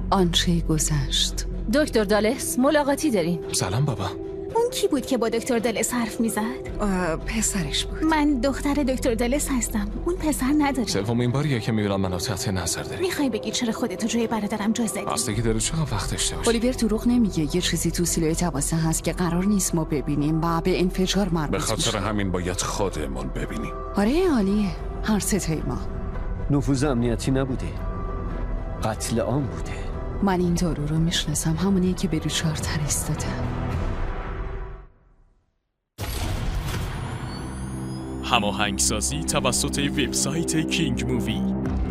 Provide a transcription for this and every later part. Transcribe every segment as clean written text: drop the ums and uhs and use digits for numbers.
آنچه گذشت. دکتر دالس ملاقاتی داریم. سلام بابا. اون کی بود که با دکتر دالس حرف میزد؟ پسرش بود. من دختر دکتر دالس هستم. اون پسر نداره. سومین باریه که میبینم منو تحت نظر داری. میخوای بگی چرا خودتو جای برادرم جا زدی؟ بستگی داره چقدر وقت داشته باشی. الیور دروغ نمیگه. یه چیزی تو سیلوی تواسه هست که قرار نیست ما ببینیم و به انفجار مربوط به خاطر همین باید خودمون ببینیم. آره عالیه. هر ستای ما. نفوذ امنیتی نبوده، قتل عام بوده. من این دارو رو میشناسم، همونیه که به ریچارد تریس داده. هماهنگسازی توسط وبسایت کینگ مووی.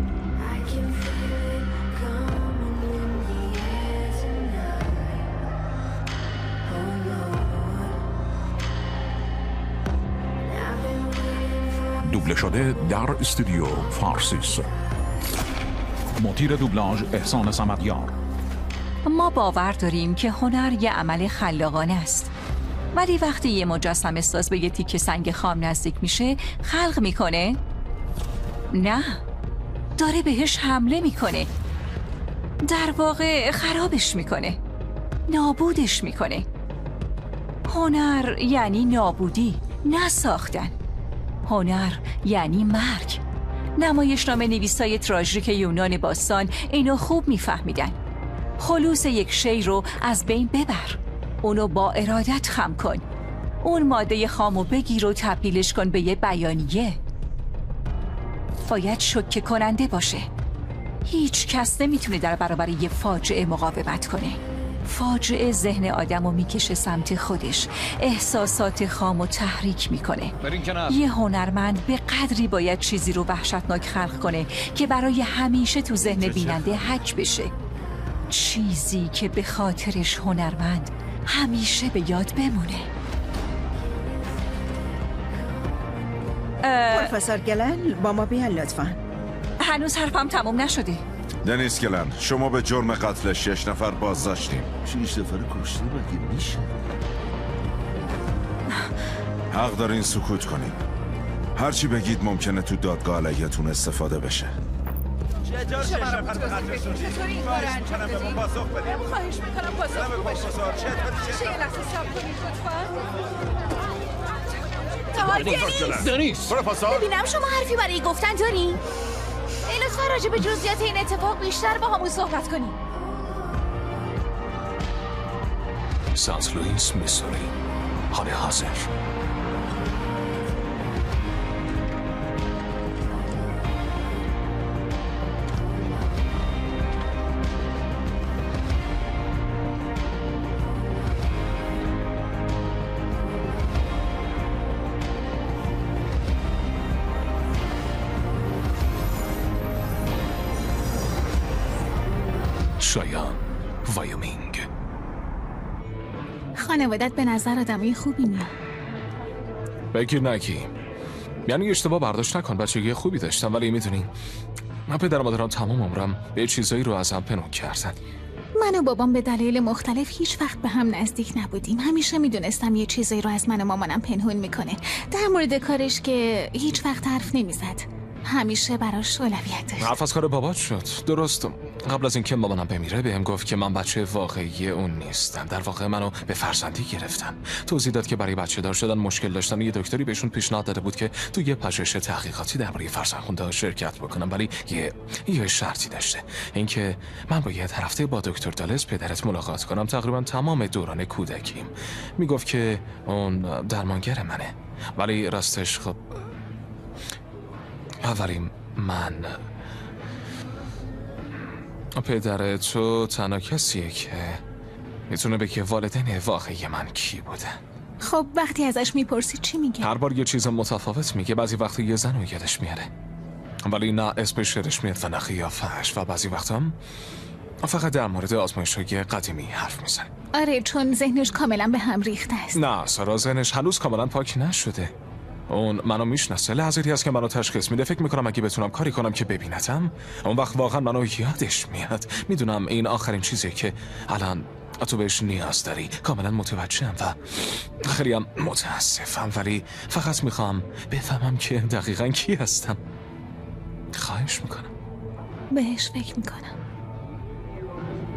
دوبله شده در استودیو فارسیس. مدیر دوبلاژ احسان صمدیار. ما باور داریم که هنر یه عمل خلاقانه است، ولی وقتی یه مجسمه ساز به یه تیکه سنگ خام نزدیک میشه خلق میکنه؟ نه، داره بهش حمله میکنه. در واقع خرابش میکنه، نابودش میکنه. هنر یعنی نابودی، نه ساختن. هنر یعنی مرگ. نمایشنامه نویسای تراژیک یونان باستان اینو خوب میفهمیدن. خلوص یک شی رو از بین ببر، اونو با ارادت خم کن. اون ماده خامو بگیر و تبدیلش کن به یه بیانیه. باید شوکه کننده باشه. هیچ کس نمیتونه در برابر یه فاجعه مقاومت کنه. فاجعه ذهن آدمو میکشه سمت خودش، احساسات خامو تحریک میکنه. یه هنرمند به قدری باید چیزی رو وحشتناک خلق کنه که برای همیشه تو ذهن بیننده حک بشه. چیزی که به خاطرش هنرمند همیشه به یاد بمونه. پروفسور گلن با ما بیان لطفاً. هنوز حرفم تموم نشده. دنیس گلن، شما به جرم قتل 6 نفر بازداشتیم. 6 نفر کشته بگه میشه؟ حق دارین سکوت کنین. هرچی بگید ممکنه تو دادگاه علیه‌تون استفاده بشه. چطوری این کار انجام دادی؟ خواهش میکنم پاسخگو باشید. میشه یه لحظه صبر کنید لطفاً؟ دنیس ببینم شما حرفی برای گفتن داری؟ لطفاً راجع به جزئیات این اتفاق بیشتر با همون صحبت کنیم. سانت لوئیس میسوری، حال حاضر. شایان، وایومینگ. خانوادت به نظر آدمای خوبی میاد. بگیر نگی. یعنی اشتباه برداشت نکن، بچگی خوبی داشتم، ولی میدونی من پدر مادرم تمام عمرم به چیزایی رو ازم پنهون کردن. من و بابام به دلایل مختلف هیچ وقت به هم نزدیک نبودیم. همیشه میدونستم یه چیزایی رو از من و مامانم پنهون میکنه. در مورد کارش که هیچ وقت حرف نمیزد. همیشه براش اولویت داشت. حرف از کار بابات شد. درست قبل از اینکه مامانم بمیره بهم گفت که من بچه واقعی اون نیستم. در واقع منو به فرزندی گرفتن. توضیح داد که برای بچه دار شدن مشکل داشتن. یه دکتری بهشون پیشنهاد داده بود که تو یه پژوهش تحقیقاتی درباره فرزندخونده‌ها شرکت بکنم، ولی یه شرطی داشته، اینکه من باید هر هفته با دکتر دالس پدرت ملاقات کنم تقریبا تمام دوران کودکیم. میگفت که اون درمانگر منه، ولی راستش خب اولین من پدر تو تنها کسیه که میتونه بگه والدین واقعی من کی بوده. خب وقتی ازش میپرسی چی میگه؟ هر بار یه چیز متفاوت میگه. بعضی وقتا یه زن رو یادش میاره، ولی نه اسمش یادش میاد و نه قیافه‌اش، و بعضی وقتا فقط در مورد آزمایش‌های قدیمی حرف میزنه. آره، چون ذهنش کاملا به هم ریخته است. نه سارا، ذهنش هنوز کاملا پاک نشده. اون منو میشناسه. لحظاتی هست که منو تشخیص میده. فکر میکنم اگه بتونم کاری کنم که ببینتم، اون وقت واقعا منو یادش میاد. میدونم این آخرین چیزیه که الان تو بهش نیاز داری. کاملا متوجهم و خیلی هم متاسفم، ولی فقط میخوام بفهمم که دقیقا کی هستم. خواهش میکنم. بهش فکر میکنم.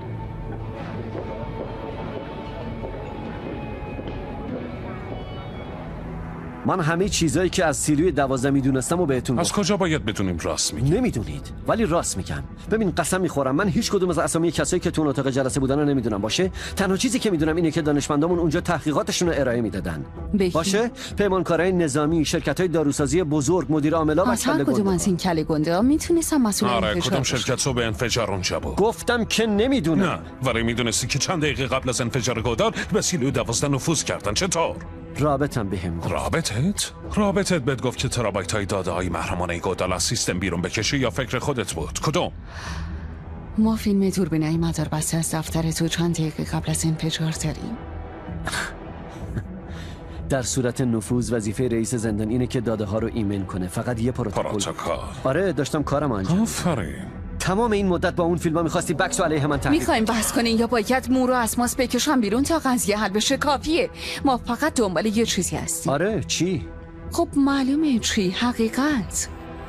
من همه چیزایی که از سیلوی 12 میدونستم و بهتون از کجا باید بدونیم راست میگی؟ نمیدونید ولی راست میگم. ببین قسم میخورم من هیچ کدوم از اسامی کسایی که تو اتاق جلسه بودن رو نمیدونم. باشه تنها چیزی که میدونم اینه که دانشمندامون اونجا تحقیقاتشون رو ارائه میدادن. باشه پیمانکارای نظامی، شرکت‌های داروسازی بزرگ، مدیر عاملا و هر کدوم از این کله گنده میتونستم مسئول آره کدوم شرکت صبح انفجار اونجا بود؟ گفتم که نمیدونم. نه ولی میدونستی که چند دقیقه قبل از انفجار گودال به سیلوی 12 نفوذ کردن. چطور؟ رابطم بهم گفت. رابطت بهت گفت که ترابایت های داده های محرمانه گودال از سیستم بیرون بکشی یا فکر خودت بود؟ کدوم؟ ما فیلم دوربینای مدار بسته از دفتر تو چند دقیقه قبل از انفجار داریم. در صورت نفوذ وظیفه رئیس زندان اینه که داده ها رو ایمن کنه. فقط یه پروتکل. آره داشتم کارم انجام. آفرین. تمام این مدت با اون فیلم‌ها می‌خواستی بکس علیه من تحریک. می‌خوایم بحث کنین یا باید مو رو از ماس بکشم بیرون تا قضیه حل بشه؟ کافیه. ما فقط دنبال یه چیزی هستیم. آره چی؟ خب معلومه چی؟ حقیقت.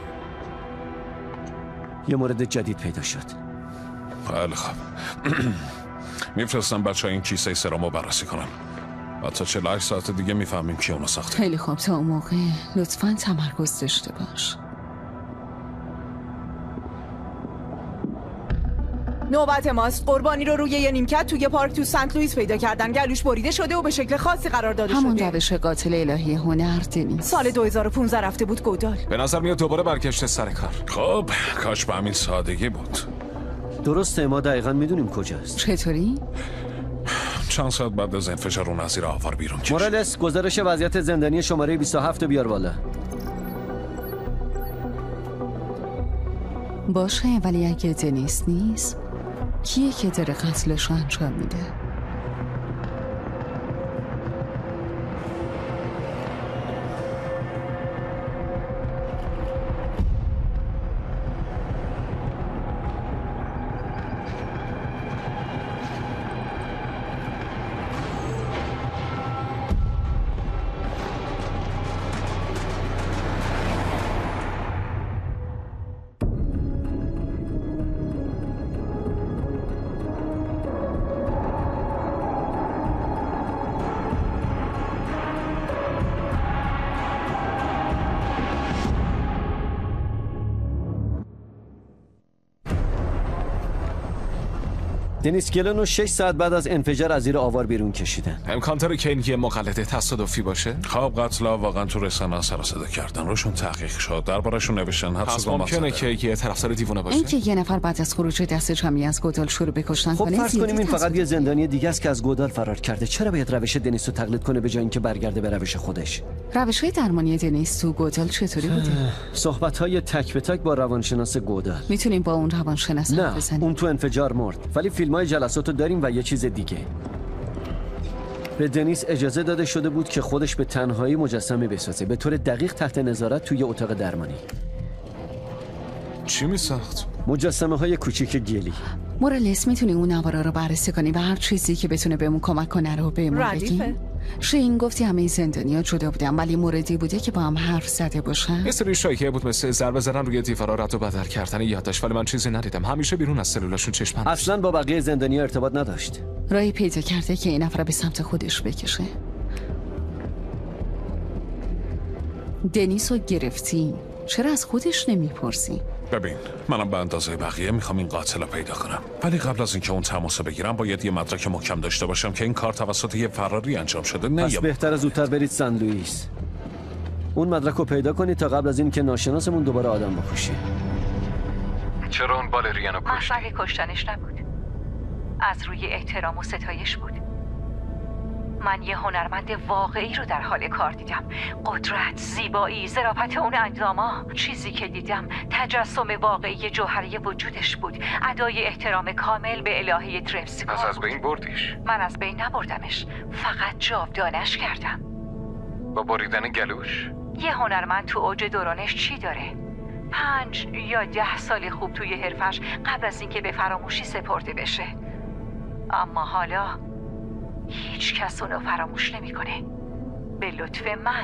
یه مورد جدید پیدا شد. بله خب. میفرستم بچه‌ها این کیسه سرامو بررسی کنن. تا 48 ساعت دیگه میفهمیم کی اونو ساخته. خیلی خوب تا اون موقع لطفاً تمرکز داشته باش. نوبت ماست. قربانی رو روی یه نیمکت توی پارک تو سنت لوئیس پیدا کردن. گلوش بریده شده و به شکل خاصی قرار داده شده. همون روش قاتل الهی هنر دنیس. سال 2015 رفته بود گودال. به نظر میاد دوباره برگشته سر کار. خب کاش به همین سادگی بود. درسته ما دقیقاً میدونیم کجاست. چطوری؟ چند ساعت بعد از انفجار اون از زیر آوار بیرون کشید. مورالس گزارش وضعیت زندانی شماره 27 بیار بالا. باشه ولی اگه دنیس نیست کیه که داره قتلش رو انجام میده؟ دنیس گلن رو 6 ساعت بعد از انفجار از زیر آوار بیرون کشیدن. امکان داره که این یه مقلده تصادفی باشه؟ خب قتلا واقعا تو رسانه‌ها سر و صدا کردن، روشون تحقیق شد، دربارشون نوشتن پس ممکنه که یه طرفدار دیوونه باشه. اینکه یه نفر بعد از خروج دست جمعی از گودال شروع به کشتن کنه. خب فرض کنیم این فقط یه زندانی دیگه است که از گودال فرار کرده. چرا باید روش دنیس رو تقلید کنه به جای اینکه برگرده به روش خودش؟ روش‌های درمانی دنیس تو گودال چطوری بوده؟ صحبت‌های تک به تک با روانشناس گودال. میتونیم با اون روانشناس حرف بزنیم؟ نه اون تو انفجار مرد، ولی فیلم‌های جلساتو داریم و یه چیز دیگه. به دنیس اجازه داده شده بود که خودش به تنهایی مجسمه بسازه، به طور دقیق تحت نظارت توی اتاق درمانی. چی میساخت؟ مجسمه‌های کوچیک گلی. مورالس میتونی اون نوارا رو بررسی کنی و هر چیزی که بتونه بهمون کمک کنه رو بهمون بگی؟ شین گفتی همه زندانی‌ها جدا بودن ولی موردی بوده که با هم حرف زده باشن؟ یه سری شایعه بود مثل ضربه زدن روی دیوارا، رد و بدل کردن یادداشت، ولی من چیزی ندیدم. همیشه بیرون از سلولاشون چشمم اصلا با بقیه زندانی‌ها ارتباط نداشت. راهی پیدا کرده که این نفر به سمت خودش بکشه. دنیس رو گرفتی، چرا از خودش نمیپرسی؟ ببین منم به اندازه بقیه میخوام این قاتل رو پیدا کنم، ولی قبل از اینکه اون تماس بگیرم باید یه مدرک محکم داشته باشم که این کار توسط یه فراری انجام شده. نه پس بهتره زودتر برید سن لوئیس. اون مدرک رو پیدا کنید تا قبل از این که ناشناسمون دوباره آدم بکشه. چرا اون بالرینو کشت؟ مسئله کشتنش نبود، از روی احترام و ستایش بود. من یه هنرمند واقعی رو در حال کار دیدم. قدرت، زیبایی، ظرافت اون انداما. چیزی که دیدم تجسم واقعی جوهره وجودش بود. ادای احترام کامل به الهه ترپسیکور. از بین بردیش؟ من از بین نبردمش، فقط جاودانش کردم. با بریدن گلوش؟ یه هنرمند تو اوج دورانش چی داره؟ 5 یا 10 سال خوب توی حرفش قبل از اینکه به فراموشی سپرده بشه. اما حالا هیچ کس اونو فراموش نمیکنه، به لطف من.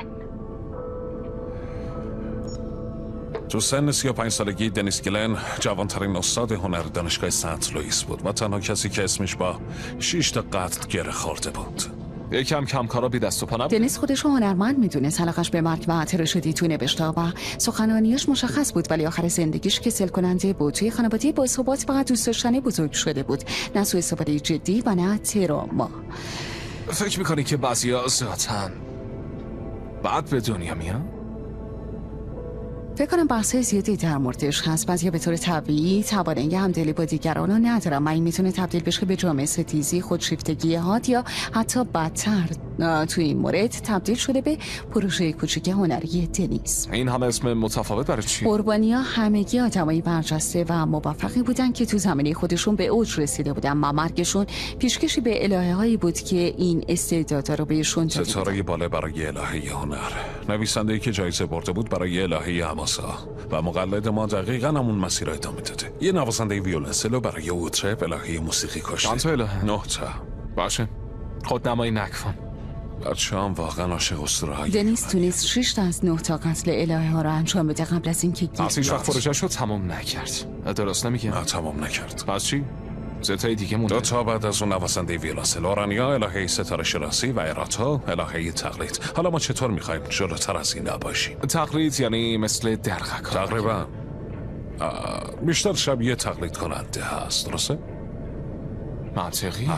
تو سن 35 سالگی دنیس گلن جوانترین استاد هنر دانشگاه سنت لوئیس بود و تنها کسی که اسمش با 6 تا قتل گره خورده بود. یکم کمکارا بی دست و پا نبود. دنیس خودش رو هنرمند میدونه، علاقش به مرگ و اعتراضی تو نوشته و سخنرانیاش مشخص بود، ولی آخر زندگیش کسل کننده بود. توی خانواده با ثبات فقط دوست داشتنی بزرگ شده بود، نه سوء استفاده جدی و نه تروما. فکر میکنی که بعضیا ذاتن بعد به دنیا میان؟ فکر کنم بحثای زیادی در موردش هست. بعضیا به طور طبیعی توانایی همدلی با دیگران رو ندارن و این میتونه تبدیل بشه به جامعه ستیزی، خودشیفتگی حاد یا حتی بدتر. توی این مورد تبدیل شده به پروژه کوچیک هنری دنیس. این همه اسم متفاوت برای چی؟ قربانی‌ها همگی آدمای برجسته و موفقی بودن که تو زمینه خودشون به اوج رسیده بودن و مرگشون پیشکشی به الهه‌هایی بود که این استعدادا رو بهشون داده. ستاره بالا برای الهه هنر، نویسنده‌ای که جایزه برده بود برای الهه حماسا و مقلد ما دقیقاً همون مسیر رو ادامه داده. یه نوازنده ویولنسلو برای اوترپ الهه موسیقی کشته. چند تا الهه؟ 9 تا. باشه خودنمایی نکن. بچه‌ام واقعا عاشق اسطوره‌های دنیس تونست 6 تا از 9 تا قتل الهه ها رو انجام بده قبل از اینکه هیچ وقت پروژه‌شو تمام نکرد. درست نمیگم؟ نه تمام نکرد. پس چی؟ ستای دیگه مونده. 2 تا بعد از اون نوازنده ویولنسل، اورانیا الهه ستاره شناسی و اراتا الهه تقلید. حالا ما چطور می‌خوایم جلوتر از این نباشیم؟ تقلید یعنی مثل درغکا. تقریبا بیشتر شبیه تقلید کننده هست، درسته؟ منطقیه.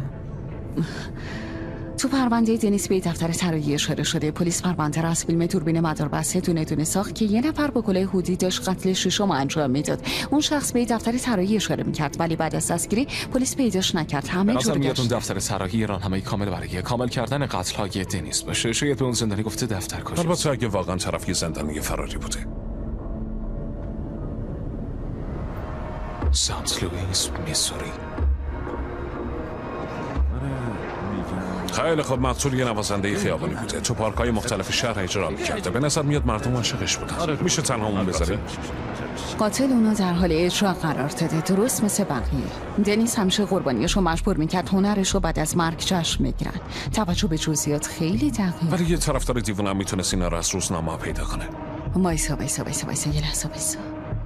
تو پرونده دنیس به دفتر طراحی اشاره شده. پلیس پرونده را از فیلم دوربین مداربسته دونه دونه ساخت که یه نفر با کلاه هودی داشت قتل ششم انجام میداد. اون شخص به دفتر طراحی اشاره میکرد ولی بعد از دستگیری پلیس پیداش نکرد. همه جور گشت. اون دفتر طراحی راهنمای کامل برای کامل کردن قتل‌های دنیس باشه. شاید به اون زندانی گفته دفتر کجاست. البته اگه واقعا طرف یه زندانی فراری بوده. سانت لوئیس، میسوری. خیلی خب، مقتول یه نوازنده خیابانی بوده. تو پارک‌های مختلف شهر اجرا می‌کرده. به نظر میاد مردم عاشقش بودن. میشه تنها اون بذاری؟ قاتل اونو در حال اجرا قرار داده، درست مثل بقیه. دنیس همیشه قربانیاشو مجبور میکرد هنرشو بعد از مرگ جشن بگیرن. توجه به جزئیات خیلی دقیق. ولی یه طرفدار دیوونه هم میتونست اینا رو از روزنامه پیدا کنه. وایسا یه لحظه وایسا.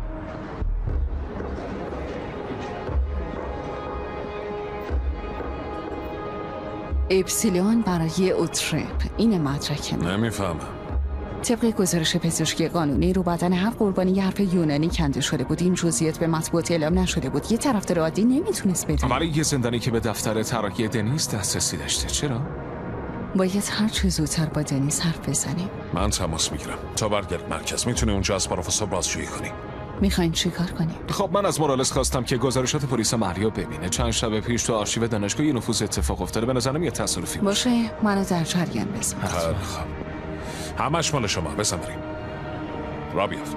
اپسیلون برای اوترپ. این مدرک من. نمیفهمم. طبق گزارش پزشکی قانونی رو بدن هر قربانی یه حرف یونانی کنده شده بود. این جزئیات به مطبوعات اعلام نشده بود. یه طرفدار عادی نمیتونست بدونه. ولی یه زندانی که به دفتر طراحی دنیس دسترسی داشته. چرا؟ باید هر چه زودتر با دنیس حرف بزنیم. من تماس میگیرم. تا برگرد مرکز میتونی اونجا از پروفسور بازجویی کنی. میخواین چیکار کنیم؟ خب من از مورالس خواستم که گزارشات پلیس مریو ببینه. چند شب پیش تو آرشیو دانشگاه یه نفوذ اتفاق افتاده. به نظرم یه تصادفی باشه. منو در جریان بذار. خب همش مال شما. بزن بریم. را بیافت.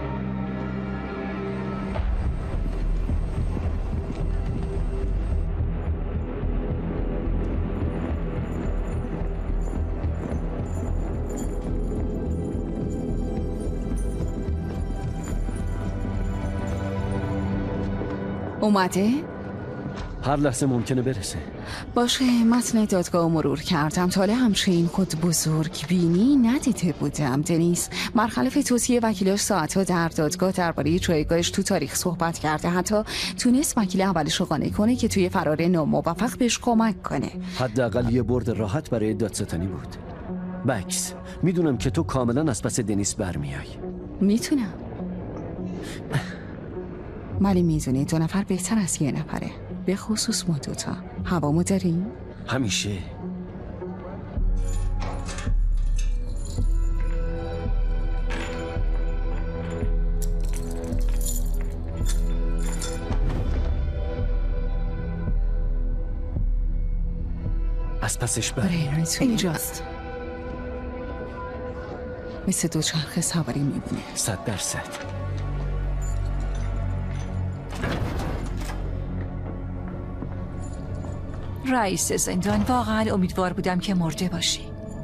اومده؟ هر لحظه ممکنه برسه. باشه. متن دادگاه مرور کردم. تا حالا همچین خود بزرگ بینی ندیده بودم. دنیس برخلاف توصیه وکیلش ساعتها در دادگاه درباره جایگاهش تو تاریخ صحبت کرده. حتی تونست وکیل اولش رو قانع کنه که توی فرار ناموفق بهش کمک کنه. حداقل یه برد راحت برای دادستانی بود. بکس، میدونم که تو کاملا از پس دنیس برمیای. میتونم. ولی میدونی 2 نفر بهتر از 1 نفره. به خصوص ما 2 تا. هوامو داریم؟ همیشه. از پسش برای اینجاست. مثل 2 چرخ سواری میبونه. 100%. رئیس زندان، واقعا امیدوار بودم که مرده باشی.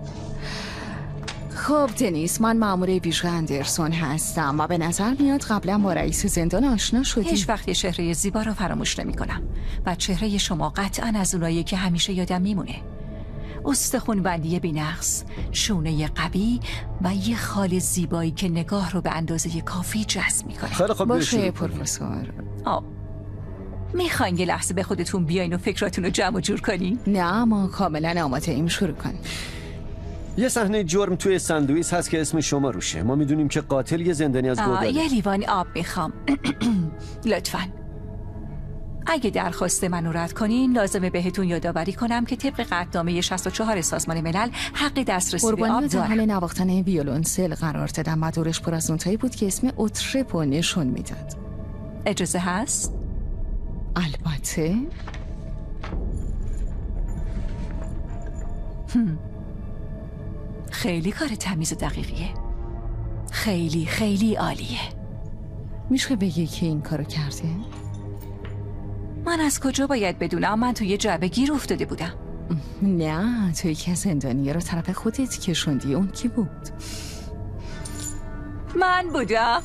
خب دنیس، من مأمور بیژه اندرسون هستم و به نظر میاد قبلا با رئیس زندان آشنا شدی. هیچ وقت یه چهره زیبا رو فراموش نمی کنم و چهره شما قطعا از اونایی که همیشه یادم میمونه. استخون بندی بی‌نقص، شونه قوی و یه خال زیبایی که نگاه رو به اندازه کافی جذب میکنه. خیلی خوب. باشه پروفسور. میخواین یه لحظه به خودتون بیاین و فکراتون رو جمع و جور کنین؟ نه، ما کاملا آماده ایم. شروع کن. یه صحنه جرم توی ساندویچ هست که اسم شما روشه. ما میدونیم که قاتل یه زندانی از گوداله. یه لیوان آب میخوام. لطفاً. اگه درخواست منو رد کنین لازمه بهتون یادآوری کنم که طبق قطعنامه 64 سازمان ملل حق دسترسی به آب در حال دارم. نواختن ویولنسل قرار دادم و دورش پر از نوتایی بود که اسم اوترپو نشون میداد. اجازه هست؟ البته. خیلی کار تمیز و دقیقیه. خیلی خیلی عالیه. میشه بگی که این کارو کرده؟ من از کجا باید بدونم؟ من توی جعبه گیر افتاده بودم. نه، توی که زندانی رو طرف خودت کشوندی. اون کی بود؟ من بودم.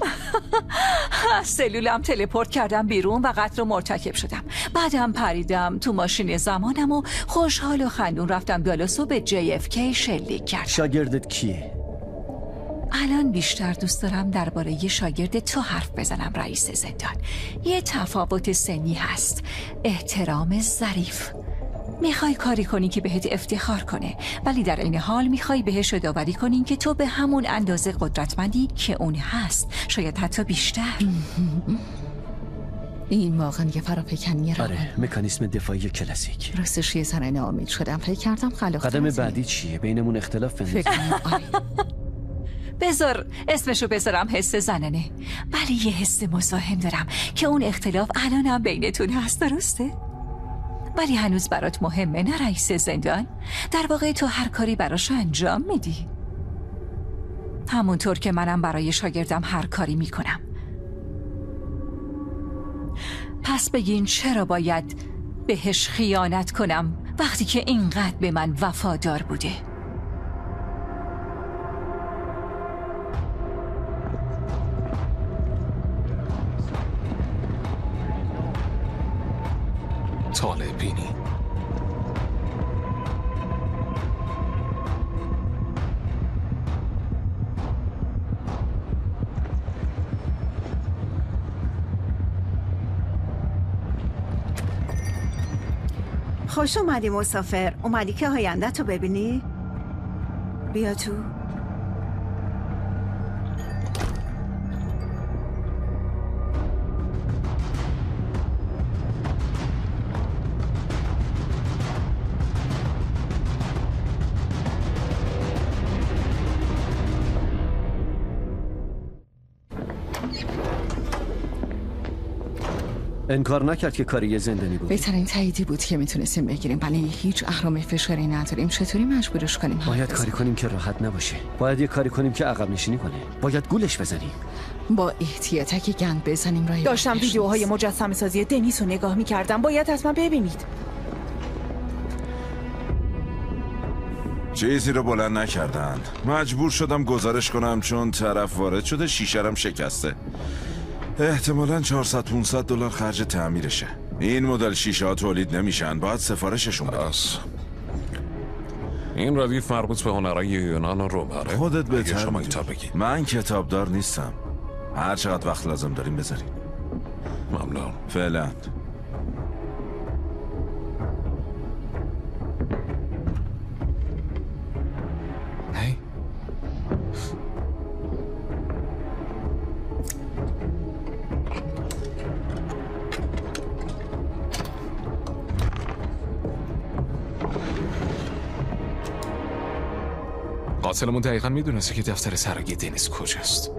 سلولم تلپورت کردم بیرون و قتل رو مرتکب شدم. بعدم پریدم تو ماشین زمانم و خوشحال و خندون رفتم دالاس و به JFK شلیک کردم. شاگردت کیه؟ الان بیشتر دوست دارم درباره یه شاگرد تو حرف بزنم رئیس زندان. یه تفاوت سنی هست. احترام ظریف. میخوای کاری کنی که بهت افتخار کنه، ولی در این حال میخوای بهش یادآوری کنی که تو به همون اندازه قدرتمندی که اون هست، شاید حتی بیشتر. این واقعا یه فراپکنی رو. آره، مکانیسم دفاعی کلاسیک. راستش یه ذره ناامید شدم. فکر کردم خلاق. قدم بعدی چیه؟ بینمون اختلاف بندازیم. فکر کنم آره. بذار اسمشو بذارم حس زنانه، ولی یه حس مزاحم دارم که اون اختلاف الانم بینتون هست، درسته؟ ولی هنوز برات مهمه نه رئیس زندان؟ در واقع تو هر کاری براشو انجام میدی، همونطور که منم برای شاگردم هر کاری میکنم. پس بگین چرا باید بهش خیانت کنم وقتی که اینقدر به من وفادار بوده؟ طالع بینی. خوش اومدی مسافر. اومدی که آینده تو ببینی؟ بیا تو. انکار نکرد که کاری یه زندانی بود. بهترین تاییدی بود که میتونستیم بگیریم، ولی هیچ اهرم فشاری نداریم. چطوری مجبورش کنیم؟ باید کاری کنیم که راحت نباشه. باید یه کاری کنیم که عقب نشینی کنه. باید گولش بزنیم. با احتیاطی گند بزنیم. راه داشتم ویدیوهای مجسمه سازی دنیس رو نگاه میکردم. باید حتما ببینید. چیزی رو بلند نکردن. مجبور شدم گزارش کنم چون طرف وارد شده، شیشه‌ام شکسته. احتمالاً 400-500 دلار خرج تعمیرشه. این مدل شیشه ها تولید نمیشن، باید سفارششون بدم. این ردیف مربوط به هنرهای یونان و روم. خودت بهتر شما می‌دونی. بگی. من کتابدار نیستم. هر چقدر وقت لازم داریم بذاریم. ممنون. فعلا. هی قاتلمون دقیقا میدونسته که دفتر سرایی دنیس کجاست.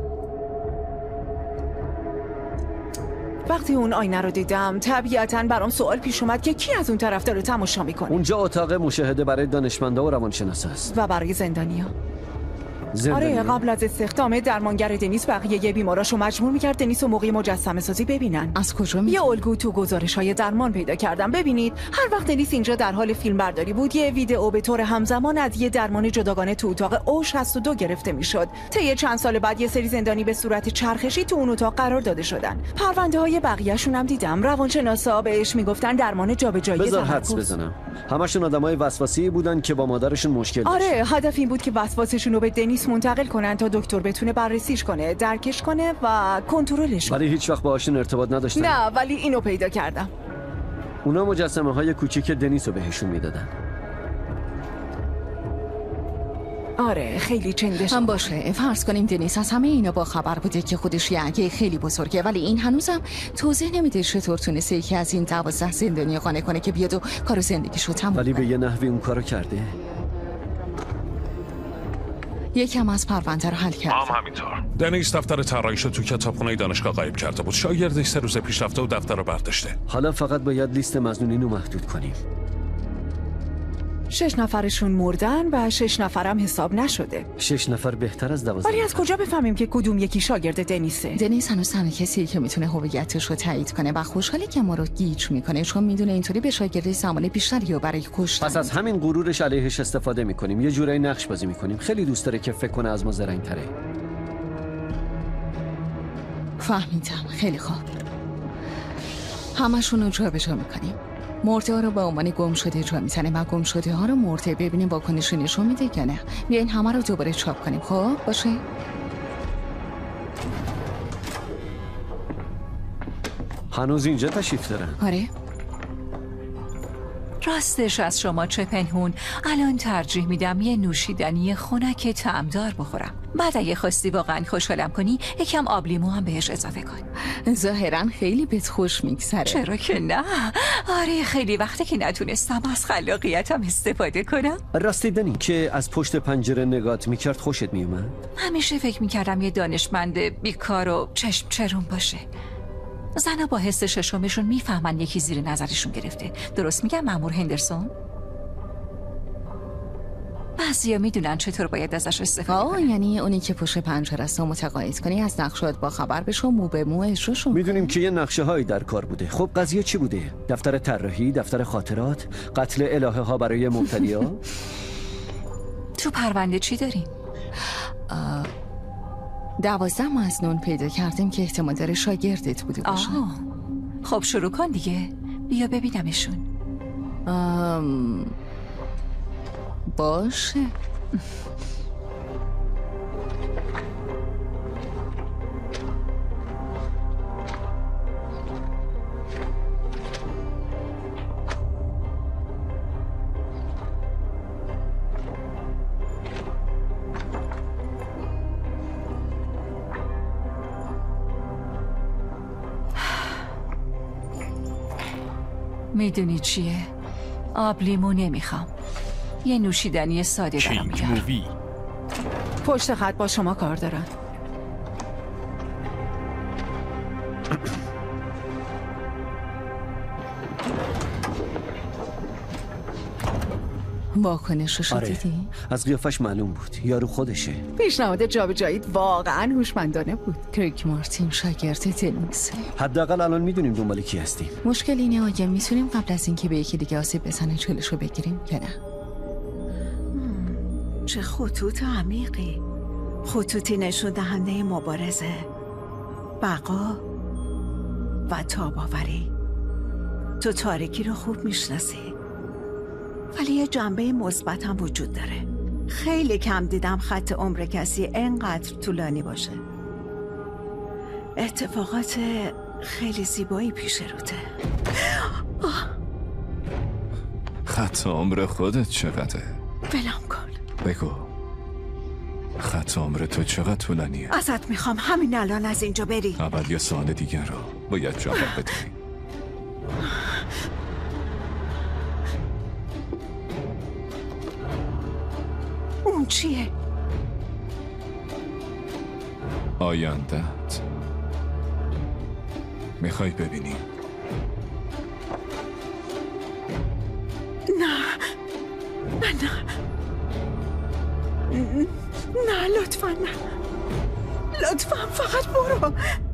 وقتی اون آینه رو دیدم طبیعتاً برام سوال پیش اومد که کی از اون طرف داره تماشا میکنه. اونجا اتاق مشاهده برای دانشمندا و روانشناسا است و برای زندانیا. آره، قبل از استخدام درمانگر دنیس بقیه بیماراشو مجبور میکرد دنیس و موقعی مجسمه سازی ببینن. از کجا یه الگو تو گزارش‌های درمان پیدا کردم. ببینید هر وقت دنیس اینجا در حال فیلم برداری بود، یه ویدئو به طور همزمان از یه درمان جداگانه تو اتاق O62 گرفته میشد. طی چند سال بعد یه سری زندانی به صورت چرخشی تو اون اتاق قرار داده شدن. پرونده‌های بقیه‌شون هم دیدم. روانشناسا بهش میگفتن درمان جابجایی. بذار حدس بزنم. همشون آدمای وسواسی بودن که با مادرشون مشکل داشتن. آره، هدف این بود که وسواسشون رو به دنیس دنیس منتقل کنن تا دکتر بتونه بررسیش کنه، درکش کنه و کنترلش کنه. ولی هیچ وقت باهاشون ارتباط نداشتن؟ نه، ولی اینو پیدا کردم. اونا مجسمه های کوچیک دنیس رو بهشون میدادن. آره خیلی چندش هم باشه. فرض کنیم دنیس از همه اینا با خبر بوده که خودش یه عگه خیلی بزرگه، ولی این هنوزم توضیح نمیده چطور تونسته یکی از این 12 زندانی قانع کنه که بیاد و کار زندگیشو تموم کنه. ولی به یه نحوی اون کارو کرده. یکم از پرونده رو حل کرد. همینطور. دنیس دفتر طراحیشو تو کتابخونه دانشگاه غایب کرده بود. شاگردش 3 روز پیش رفته و دفتر رو برداشته. حالا فقط باید لیست مظنونین رو محدود کنیم. 6 نفرشون مردن و 6 نفرم حساب نشده. 6 نفر بهتر از 12. ولی از کجا بفهمیم که کدوم یکی شاگرد دنیسه؟ دنیس هنوز تنها کسیه که میتونه هویتش رو تایید کنه و خوشحاله که ما رو گیج میکنه، چون میدونه اینطوری به شاگردش زمان بیشتری رو برای کشتن. پس از همین غرورش علیهش استفاده میکنیم، یه جورایی نقش بازی میکنیم. خیلی دوست داره که فکر کنه از ما زرنگ‌تره. فهمیدم. خیلی خوب. همشون رو جابجا میکنیم. مرده ها رو به عنوان گم شده جا میزنه و گم شده ها رو مرده ببینیم واکنشی نشون میده یا نه. بیاین همه رو دوباره چاپ کنیم. خب باشه. هنوز اینجا تشریف دارن؟ آره. راستش از شما چه پنهون، الان ترجیح میدم یه نوشیدنی خنک طعمدار بخورم. بعد اگه خواستی واقعا خوشحالم کنی یکم آب لیمو هم بهش اضافه کن. ظاهرا خیلی بهت خوش میگذره. چرا که نه؟ آره خیلی وقته که نتونستم از خلاقیتم استفاده کنم. راستی دنی که از پشت پنجره نگات میکرد خوشت میومد؟ همیشه فکر میکردم یه دانشمند بیکار و چشم چرون باشه. زنها با حس ششمشون میفهمن یکی زیر نظرشون گرفته. درست میگم مأمور هندرسون؟ بعضیا میدونن چطور باید ازش استفاده کنن. یعنی اونی که پشت پنجره است و متقاعد کنی از نقشات با خبر بشو، مو به مو اجراشون. میدونیم که یه نقشه هایی در کار بوده. خب قضیه چی بوده؟ دفتر طراحی، دفتر خاطرات، قتل الهه ها برای مبتدیا؟ تو پرونده چی داریم؟ 12 مظنون پیدا کردیم که احتمال داره شاگردت بوده باشه. خب شروع کن دیگه. بیا ببینمشون. باشه. میدونی چیه؟ آب لیمو نمیخوام. یه نوشیدنی ساده دارم میارم. پشت خط با شما کار دارن. واکنششو آره. دیدی؟ از قیافش معلوم بود یارو خودشه. پیشنهاد جابجاییت واقعا هوشمندانه بود. کریگ مارتین شاگرد دنیسه. حداقل الان میدونیم دنبال کی هستیم. مشکل اینه آیا میتونیم قبل از اینکه به یکی دیگه آسیب بزنه چلشو بگیریم یا نه؟ چه خطوط عمیقی. خطوطی نشون دهنده مبارزه، بقا و تاباوری. تو تاریکی رو خوب میشناسی، ولی یه جنبه مثبت هم وجود داره. خیلی کم دیدم خط عمر کسی اینقدر طولانی باشه. اتفاقات خیلی زیبایی پیش روته. خط عمر خودت چقدره؟ ولم کن. بگو خط عمر تو چقدر طولانیه؟ ازت میخوام همین الان از اینجا بری. اول یه سوال دیگر رو باید جواب بدی. اون چیه؟ آینده‌ت. میخوای ببینی؟ نه لطفا نه. لطفا فقط برو.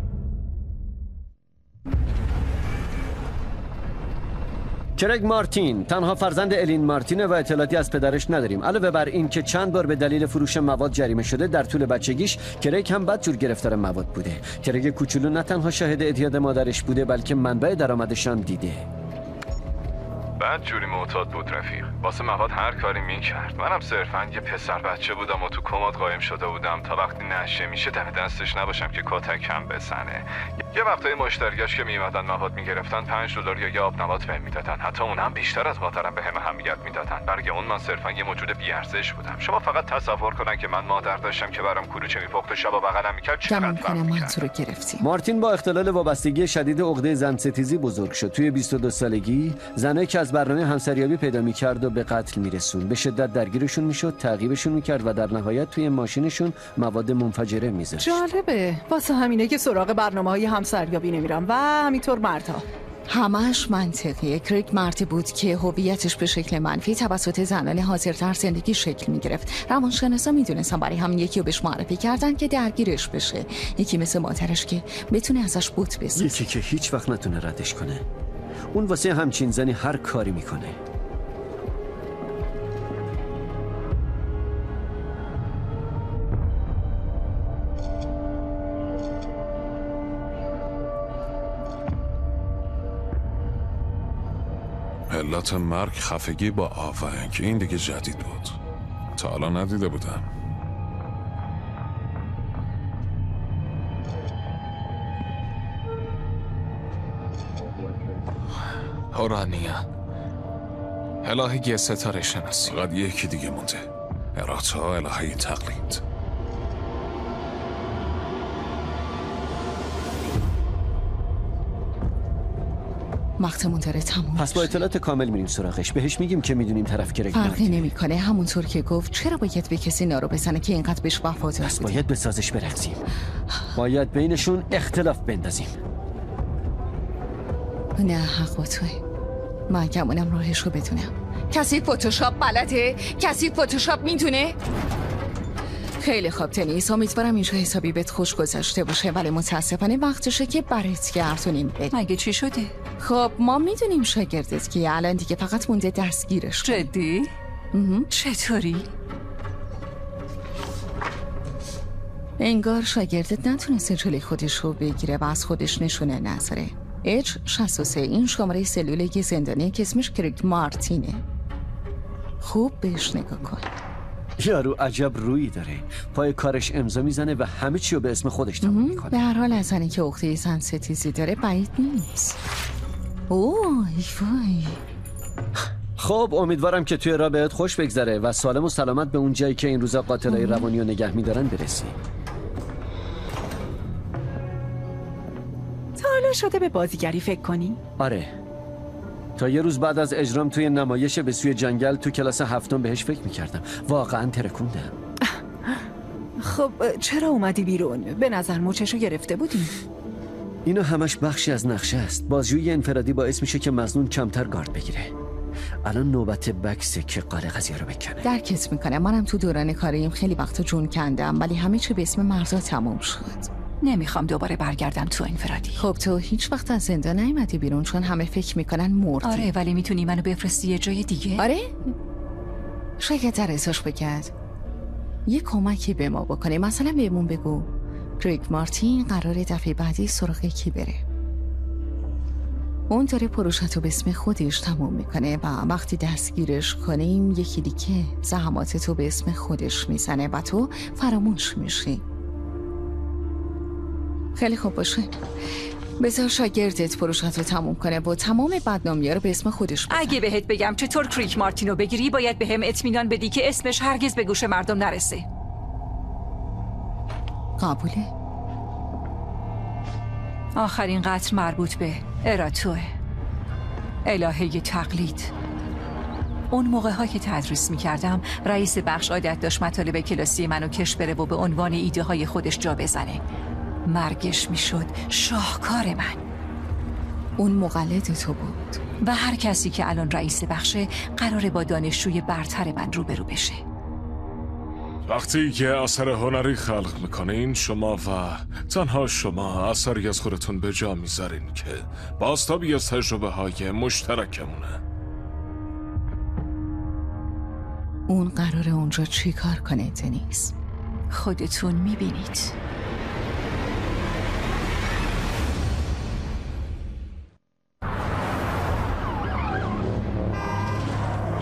کریگ مارتین تنها فرزند الین مارتینه و اطلاعاتی از پدرش نداریم. علاوه بر این که چند بار به دلیل فروش مواد جریمه شده، در طول بچگیش کریگ هم بدجور گرفتار مواد بوده. کریگ کوچولو نه تنها شاهد اعتیاد مادرش بوده، بلکه منبع درآمدش هم دیده. بعد جوری معتاد بود رفیق. واسه مواد هر کاری میکرد. منم صرفا یه پسر بچه بودم و تو کمد قایم شده بودم تا وقتی نشه میشه دم دستش نباشم که کتکم بزنه. یه وقتای مشتریاش که میومدن مواد میگرفتن $5 یا یه آب نبات بهم میدادن. حتی اونم بیشتر از مادرم بهم اهمیت میدادن. برای اون من صرفا یه موجود بی‌ارزش بودم. شما فقط تصور کنن که من مادر داشتم که برام کلوچه میپخت و شبا بغلم میکرد. چقدر منظور گرفتیم. مارتین با اختلال وابستگی شدید عقده زن‌ستیزی بزرگ شد. توی 22 سالگی زنایی که از برنامه همسریابی پیدا می‌کرد و به قتل می‌رسوند. به شدت درگیرشون می‌شد، تعقیبشون می‌کرد و در نهایت توی ماشینشون مواد منفجره می‌ذاشت. جالبه. واسه همینه که سراغ برنامه‌های همسریابی نمیرم و همینطور مردها. همش منطقیه. کریگ مردی بود که هویتش به شکل منفی توسط زنان حاضر در زندگی شکل می‌گرفت. روانشناسا می‌دونستن برای همین یکی رو بهش معرفی کردن که درگیرش بشه. یکی مثل مادرش که بتونه ازش بوت بسازه. یکی که هیچ وقت نتونه ردش کنه. اون واسه همچین زنی هر کاری میکنه. علت مرگ خفگی با آونگ. این دیگه جدید بود، تا حالا ندیده بودم. اورانیا، الهه ستاره شناسی. فقط یکی دیگه مونده. اراتا، الهه تقلید. وقتمون داره تموم. پس با اطلاعات کامل میریم سراغش. بهش میگیم که میدونیم طرف کریگ فرقی نمیکنه. همونطور که گفت چرا باید به کسی نارو بزنه که اینقدر بهش وفادار پس باید به سازش برسیم. باید بینشون اختلاف بندازیم. نه حق با توی. من گمونم راهش رو بدونم. کسی فتوشاپ بلده؟ کسی فتوشاپ میدونه؟ خیلی خوب تنیس، امیدوارم اینجا حسابی بهت خوش گذشته باشه، ولی متاسفانه وقتشه که برات گردونیم. مگه چی شده؟ خب ما میدونیم شاگردت که الان دیگه فقط مونده دستگیرش. جدی؟ چطوری؟ انگار شاگردت نتونسته جلوی خودش رو بگیره و از خودش نشونه نذاره. H63 این شماره سلوله زندانی که اسمش کریگ مارتینه. خوب بهش نگاه کن. یارو عجب رویی داره. پای کارش امضا میزنه و همه چی رو به اسم خودش تموم میکنه. به هر حال از زنی که عقده زن‌ستیزی داره بعید نیست. اوه وای. خب امیدوارم که توی راه بهت خوش بگذره و سالم و سلامت به اون جایی که این روزا قاتلای روانی رو نگه میدارن برسی. تا حالا شده به بازیگری فکر کنی؟ آره. تا یه روز بعد از اجرام توی نمایش به سوی جنگل تو کلاس هفتم بهش فکر میکردم. واقعا ترکوندم. خب چرا اومدی بیرون؟ به نظر مچشو گرفته بودی؟ اینا همش بخشی از نقشه است. بازجویی انفرادی باعث میشه که مظنون کمتر گارد بگیره. الان نوبت بکسه که قال قضیه رو بکنه. درکت میکنم. منم تو دوران کاریم خیلی وقت جون کندم، ولی همه چی به اسم مرزا تموم شد. نمیخوام دوباره برگردم تو انفرادی. خب تو هیچ وقت از زندان نیومدی بیرون چون همه فکر میکنن مردی. آره ولی میتونی منو بفرستی یه جای دیگه؟ آره؟ شاید در ازاش بگرد یه کمکی به ما بکنه. مثلا بهمون بگو کریگ مارتین قرار دفعه بعدی سراغ کی بره. اون داره پروژه‌تو به اسم خودش تموم میکنه و وقتی دستگیرش کنیم یکی دیگه زحماتتو به اسم خودش میزنه و تو فراموش میشی. خیلی خوب باشه. بذار شاگردت پروژه‌تو تموم کنه و تمام بدنامی‌ها رو به اسم خودش بزنه. اگه بهت بگم چطور کریگ مارتینو بگیری باید بهم اطمینان بدی که اسمش هرگز به گوش مردم نرسه. قبوله؟ آخرین قتل مربوط به اراتوه، الهه تقلید. اون موقع‌ها که تدریس می‌کردم رئیس بخش عادت داشت مطالب کلاسی منو کش بره و به عنوان ایده های خودش جا بزنه. مرگش میشد شاهکار من. اون مقلد تو بود و هر کسی که الان رئیس بخشه قراره با دانشجوی برتر من روبرو بشه. وقتی که اثر هنری خلق میکنین شما و تنها شما اثری از خودتون به جا میذارین که بازتابی از تجربه های مشترکمونه. اون قراره اونجا چی کار کنه دنیس؟ خودتون میبینید.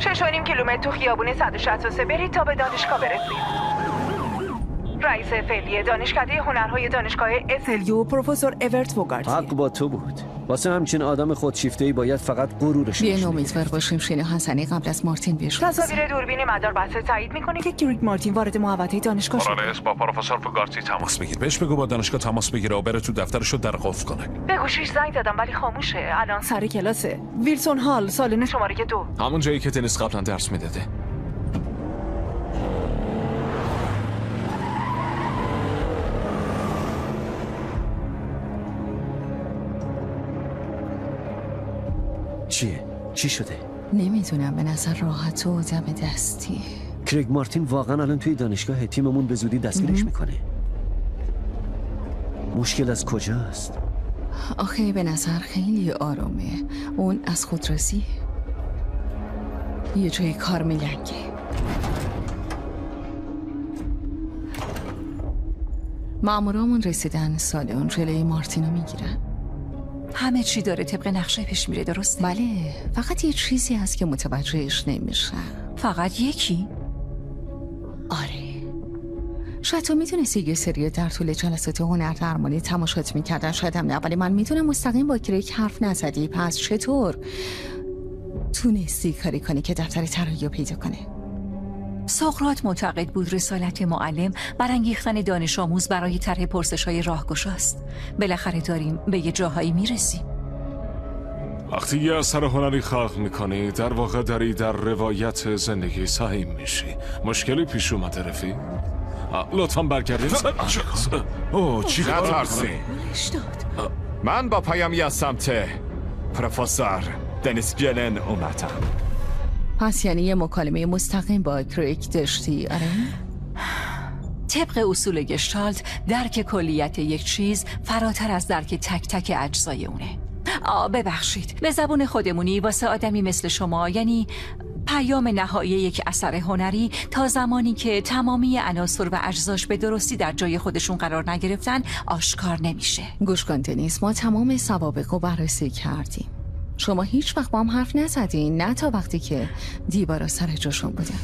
6.5 کیلومتر تو خیابون 163 برید تا به دانشگاه برسید. رئیس فعلی دانشکده هنرهای دانشگاه SLU پروفسور اورت بوگارتی. حق با تو بود. واسه همچین آدم خودشیفته‌ای باید فقط غرورش بیا امیدوار باشیم شینو حسنی قبل از مارتین بیشون. تصاویر دوربین مدار بحث تایید میکنه که کریگ مارتین وارد محوطه دانشگاه شده. رئیس با پروفسور بوگارتی تماس بگیر. بهش بگو با دانشگاه تماس بگیره و بره تو دفترشو در قفل کنه. به گوشیش زنگ زدم ولی خاموشه. الان سر کلاسه. ویلسون هال سالن شماره 2. همون جایی که دنیس قبلا درس میداده. چیه؟ چی شده؟ نمیدونم، به نظر راحت و دم دستی. کریگ مارتین واقعا الان توی دانشگاه، تیممون به زودی دستگیرش میکنه. مشکل از کجاست؟ آخه به نظر خیلی آرومه. اون از خودرسی یه جای کار میلنگه. مامورامون رسیدن سالن، جلوی مارتینو میگیرن. همه چی داره طبق نقشه پیش میره، درسته؟ بله، فقط یه چیزی هست که متوجهش نمیشن. فقط یکی؟ آره. شاید تو میتونستی یه سری در طول جلسات هنر درمانی تماشات میکردن، شاید هم نه، ولی من میدونم مستقیم با کریگ حرف نزدی. پس چطور تونستی کاری کنی که دفتر طراحی پیدا کنه؟ سقراط معتقد بود رسالت معلم برانگیختن دانش آموز برای طرح پرسش‌های راهگشاست. بالاخره داریم به یه جاهایی میرسیم. وقتی یه اثر هنری خلق میکنی در واقع داری در روایت زندگی سهیم میشی. مشکلی پیش اومده رفیق؟ لطفاً برگردید. اوه چی نترسی. من با پیامی از سمت پروفسور دنیس گلن اومدم. پس یعنی یه مکالمه مستقیم با کریگ داشتی، آره؟ طبق اصول گشتالت درک کلیت یک چیز فراتر از درک تک تک اجزای اونه. ببخشید، به زبون خودمونی واسه آدمی مثل شما یعنی پیام نهایی یک اثر هنری تا زمانی که تمامی عناصر و اجزاش به درستی در جای خودشون قرار نگرفتن آشکار نمیشه. گوش کن دنیس، ما تمام سوابق رو بررسی کردیم. شما هیچ وقت با هم حرف نزدین، نه تا وقتی که دیوارا سر جاشون بودن.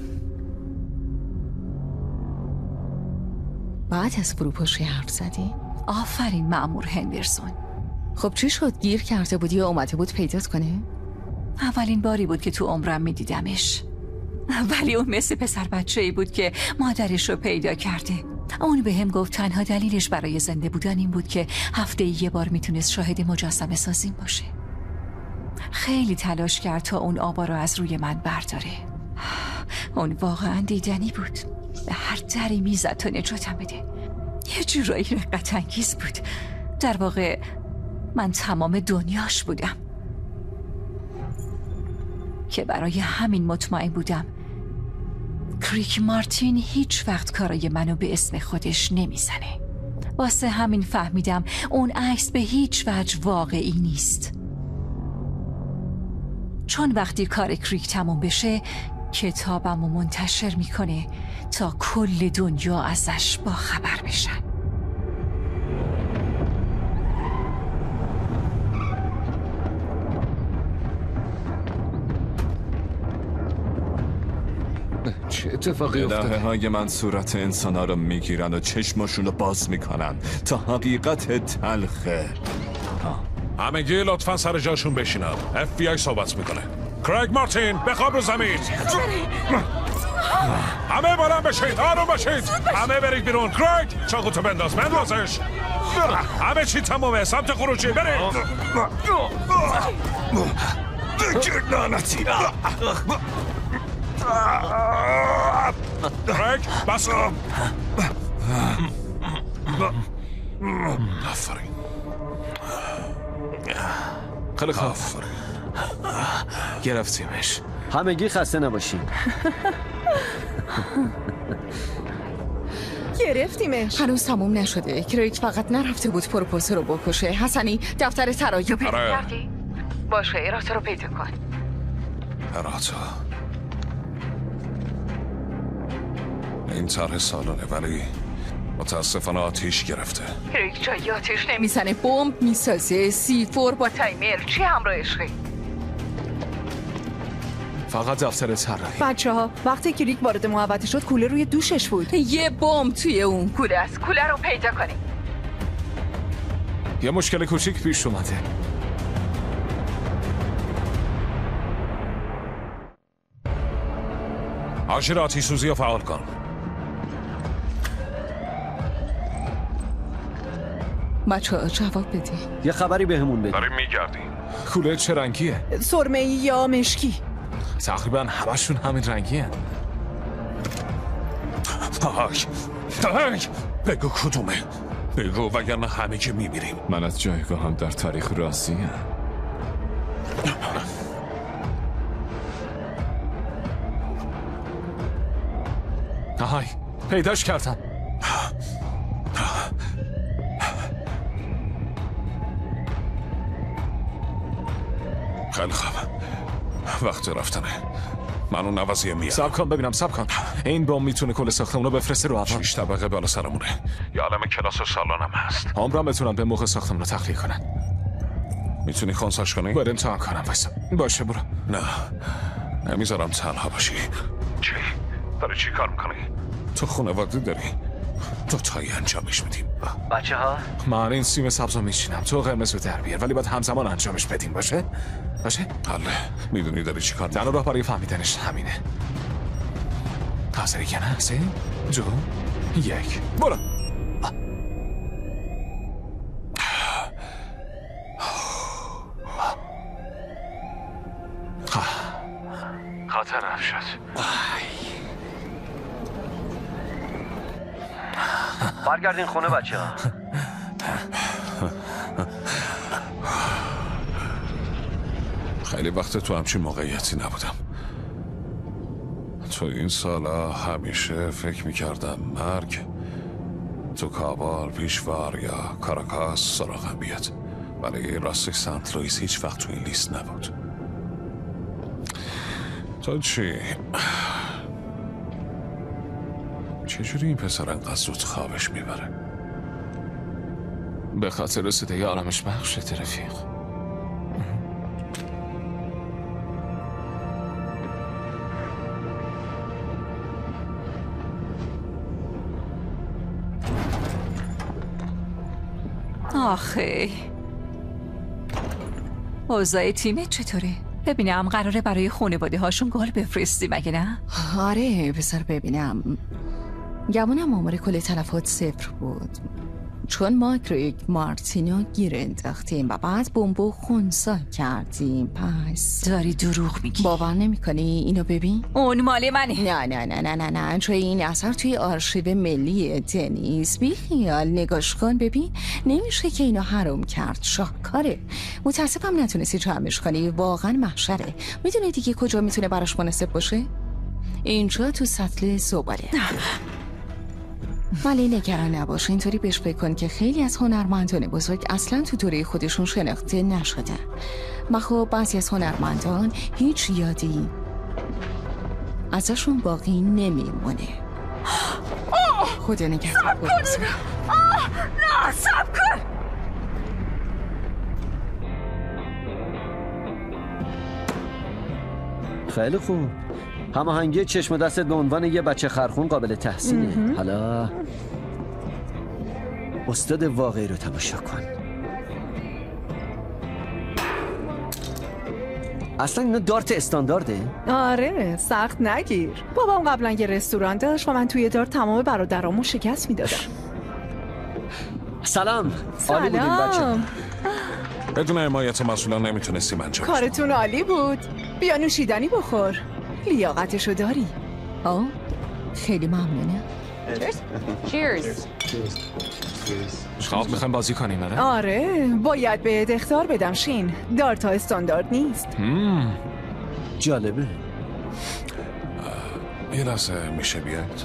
بعد از فروپاشی حرف زدین؟ آفرین مأمور هندرسون. خب چی شد؟ گیر کرده بودی یا اومده بود پیدات کنه؟ اولین باری بود که تو عمرم میدیدمش، ولی اون مثل پسر بچه‌ای بود که مادرش رو پیدا کرده. اون به هم گفت تنها دلیلش برای زنده بودن این بود که هفته‌ای یه بار میتونست شاهد مجسمه سازیم باشه. خیلی تلاش کرد تا اون آبا رو از روی من برداره. اون واقعا دیدنی بود. به هر دری میزد تا نجاتم بده. یه جورایی رقت انگیز بود. در واقع من تمام دنیاش بودم، که برای همین مطمئن بودم کریگ مارتین هیچ وقت کارای منو به اسم خودش نمیزنه. واسه همین فهمیدم اون عکس به هیچ وجه واقعی نیست، چون وقتی کار کریگ تموم بشه کتابمو منتشر میکنه تا کل دنیا ازش با خبر بشن. چه اتفاقی افتاد؟ الهه های من صورت انسان ها رو میگیرن و چشماشون رو باز میکنن تا حقیقت تلخه. همگی لطفا سر جاشون بشینن. FBI صحبت میکنه. کریگ مارتین بخواب رو زمین. همه بلند بشید، آروم باشید. همه برید بیرون. کریگ چاقوتو بندازش. همه چی تمومه، سمت خروجی برید. لعنتی. کریگ بس کن. آفرین. خیلی خوب، گرفتیمش. همگی خسته نباشین. گرفتیمش. هنوز تموم نشده. کریگ فقط نرفته بود پروپوسر رو بکشه. حسنی دفتر طراحی رو پیدا کردی؟ باشه، اراتا رو پیدا کن. اراتا این طرح سالانه ولی متاسفانه آتیش گرفته. کریگ جایی آتیش نمیزنه، بمب میسازه. C4 با تایمر. چی همراهشی؟ فقط دفتر طراحی. بچه‌ها وقتی کریک وارد محوطه شد کوله روی دوشش بود. یه بمب توی اون کوله است. کوله رو پیدا کنیم. یه مشکل کوچیک پیش اومده. آژیر آتش سوزی رو فعال کن. بچه‌ها جواب بدی. یه خبری بهمون بده. داریم میگردیم. کوله چه رنگیه؟ سرمه‌ای یا مشکی؟ تقریبا همشون همین رنگی هن. بگو کدومه؟ بگو وگرنه همه که میمیریم. من از جایگاهم در تاریخ راضیم. آهای پیداش کردم. خیلی خوب، وقت رفتنه. من اون نوازیه میام. سب کن ببینم، سب کن. این بمب میتونه کل ساختمون رو بفرسته رو هوا. 6 طبقه بالا سرمونه. یه عالم کلاس و سالانم هست. عمرم بتونم به موقع ساختمون رو تخلیه کنن. میتونی خونساش کنی؟ باید امتحان کنم. باشه برو. نه نمیذارم تنها باشی. چی؟ داری چی کار میکنی؟ تو خانواده داری؟ دو تایی انجامش میدیم. بچه ها من این سیم سبز رو میچینم، تو قرمز رو در بیار، ولی باید همزمان انجامش بدیم. باشه؟ حاله میدونی داری چی کار؟ تنها راه برای فهمیدنش همینه. حاضری که نه؟ 3 2 1 برو. خاطرم شد. برگردین خونه بچه ها. خیلی وقت تو همچین موقعیتی نبودم. تو این سالا همیشه فکر میکردم مرگ تو کابل، پیشوار یا کاراکاس سراغم بیاد، ولی راستش سنت لوئیس هیچ وقت تو این لیست نبود. تو چجوری این پسر انقدر زود خوابش میبره؟ به خاطر صدای آرامش بخشت رفیق. آخه اوضاع تیمت چطوره؟ ببینم قراره برای خانواده هاشون گل بفرستی مگه نه؟ آره بذار ببینم. گمونم آمار کل تلفات 0 بود، چون ما کریگ مارتینو گیر انداختیم و بعد بمبو خونسا کردیم. پس داری دروغ میگی. باور نمی کنی؟ اینو ببین. اون مال منه. نه نه نه نه نه نه، چون این اثر توی آرشیو ملی دنیس. بی خیال نگاش کن ببین. نمیشه که اینو حرام کرد، شاهکاره. متاسفم نتونستی جمعش کنی، واقعا محشره. میدونی دیگه کجا میتونه براش مناسب باشه؟ اینجا تو سطل زباله. ولی نگران نباش، اینطوری بهش فکر کن که خیلی از هنرمندان بزرگ اصلا تو دوره خودشون شناخته نشدن و خب بعضی از هنرمندان هیچ یادی ازشون باقی نمیمونه. خدا نگهدار. سب کن. نه سب کن. خیلی خوب. هماهنگی چشم دستت به عنوان یه بچه خرخون قابل تحسینه. حالا استاد واقعی رو تماشا کن. اصلا اینا دارت استاندارده؟ آره سخت نگیر. بابام قبلا یه رستوران داشت و من توی دارت تمام برادرامو شکست میدادم. سلام. عالی بودین بچه. بدون حمایت مسئولان نمیتونستیم انجام. کارتون عالی بود. بیا نوشیدنی بخور، لیاقتشو داری. خیلی ممنونه. چیرز. خب میخوایم بازی کنیم؟ آره باید بهت اخطار بدم شین. دارتا استاندارد نیست. جالبه. یه لحظه میشه بیاید؟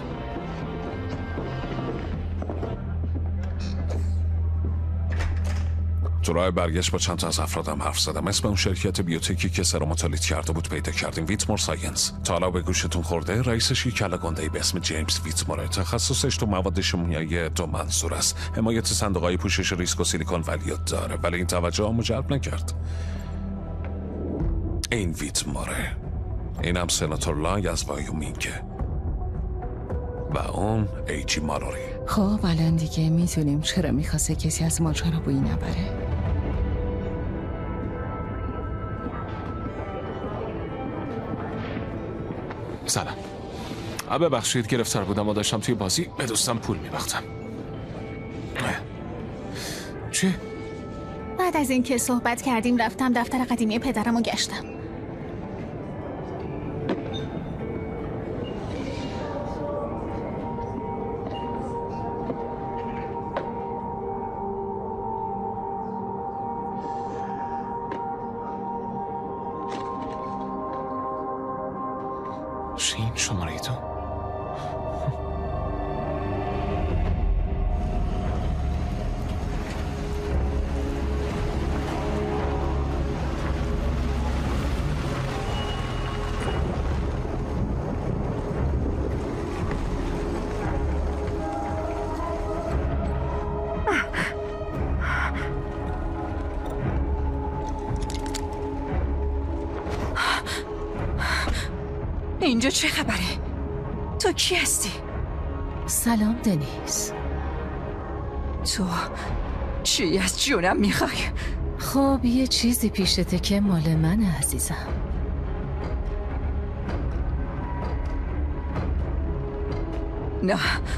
تو راه برگشت با چند تا از افرادم حرف زدم. اسم اون شرکت بیوتکی که سرمو تولید کرده بود پیدا کردیم، ویتمور ساینس. تا حالا به گوشتون خورده؟ رئیسش یک کله گنده‌ای به اسم جیمز ویتموره. تخصصش تو مواد شیمیایی دو منظور است. حمایت صندوق‌های پوشش ریسک و سیلیکون ولی داره، ولی این توجهمو جلب نکرد. این ویتموره اینم سناتور لای از وایومینگه و اون ایجی مالوری. خب الان دیگه میتونیم چرا میخواسته کسی از ماجرا بویی نبره. سلام. ببخشید گرفتار بودم و داشتم توی بازی به دوستم پول میباختم. چی؟ بعد از اینکه صحبت کردیم رفتم دفتر قدیمی پدرم و گشتم. شین شماره تو؟ اینجا چه خبره؟ تو کی هستی؟ سلام دنیس. تو چی از جونم میخوای؟ خب یه چیزی پیشته که مال منه عزیزم. نه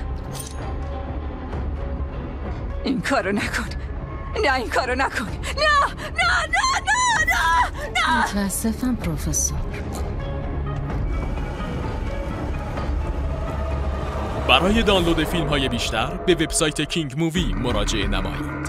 این کارو نکن. نه این کارو نکن. نه نه نه نه نه نه. متاسفم پروفسور. برای دانلود فیلم‌های بیشتر به وبسایت کینگ مووی مراجعه نمایید.